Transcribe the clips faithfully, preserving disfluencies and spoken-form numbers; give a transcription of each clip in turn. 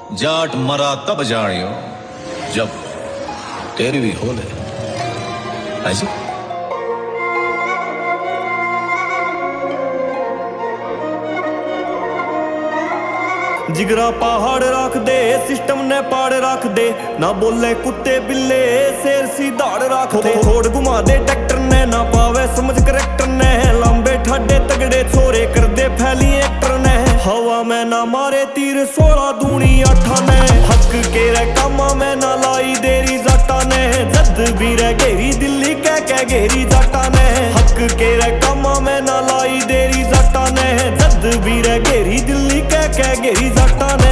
जाट मरा तब जानियो जब तेरी भी हो ले ऐसी। जिगरा पहाड़ रख दे सिस्टम ने पाड़ रख दे ना बोले कुत्ते बिल्ले शेर सी दाड़ रख दे। थोड़ घुमा दे ट्रैक्टर ने ना पावे समझ करेक्टर ने लंबे ठाडे तगड़े छोरे कर दे फैली एक्टर ने हवा में ना मारे तीर सोलह दूनी अठा ने हक के रे कामा में ना लाई देरी जाटा ने जद भी रे घेरी दिल्ली कह कह घेरी जाटा ने हक के रे कामा में ना लाई देरी जाटा ने जद भी रे घेरी दिल्ली कह कह घेरी जाटा ने।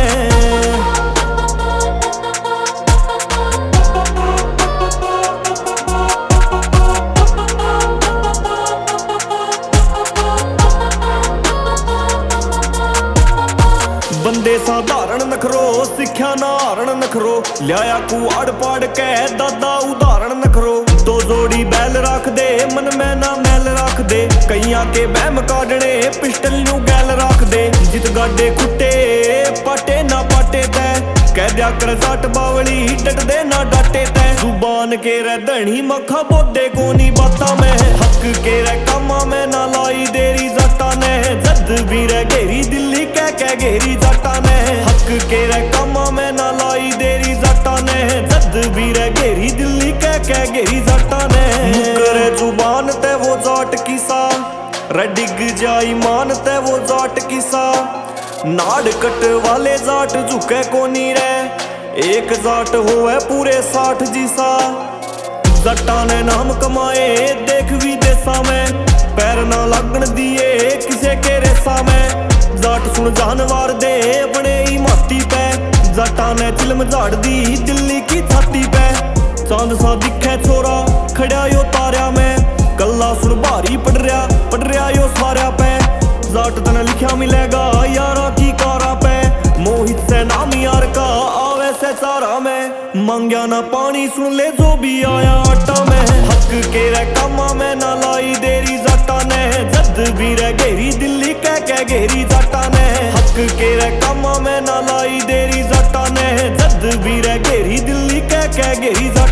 बंदे साधारण नखरो सिक्ख्या ना हारण नखरो लिया कुआड़ पाड़ के दादा उदाहरण नखरो। दो जोड़ी बैल रख दे मन में ना मैल रख दे कईया के बहम काटने पिस्टल न्यू गैल रख दे जित गाडे खुट्टे पाटे ना पाटे तै कह दिया कर जाट बावली डट दे ना डाटे तै जुबान के रे धनी मखा बोदे कोनी बाता में हक के रे कामा में ना लाई देरी जाटा ने जद भी रे घेरी दिल्ली कह कह घेरी जाटा ने हक के रे कामा में ना लाई देरी जाटा ने जद भी रे घेरी दिल्ली कह कह घेरी जाटा ने। मुकरे जुबान ते वो जाट किसा रे डिग जाई मान ते वो जाट किसा नाड़ कट वाले जाट झुके कोनी रे एक जाट होवे पूरे साठ जीसा जट्टा ने नाम कमाए देख विदेशा में पैर ना लगन दिए किसे के रेसा में जाट सुन जानवर दे बने ही माती पे जट्टा ने चिलम झाड़ दी दिल्ली की छाती पे चांद सा दिखे छोरा खड़ा यो तारिया में कल्ला सुन भारी पड़ रहा पड़ रहा यो सारा पे जाट तने लिखा मिलेगा यारा की कारा पे मोहित से नाम यार का आवे से चारा में मांग्या ना पानी सुन ले जो भी आया आटा में हक के रे कामा में ना लाई देरी जाटा ने जद भी रे घेरी दिल्ली कह कह घेरी जाटा ने हक के रे कामा में ना लाई देरी जाटा ने जद भी रे घेरी दिल्ली कह कह घेरी जाटा।